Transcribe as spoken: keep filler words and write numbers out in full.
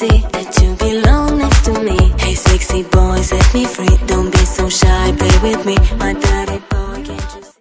see that you belong next to me. Hey sexy boy, set me free. Don't be so shy, play with me. My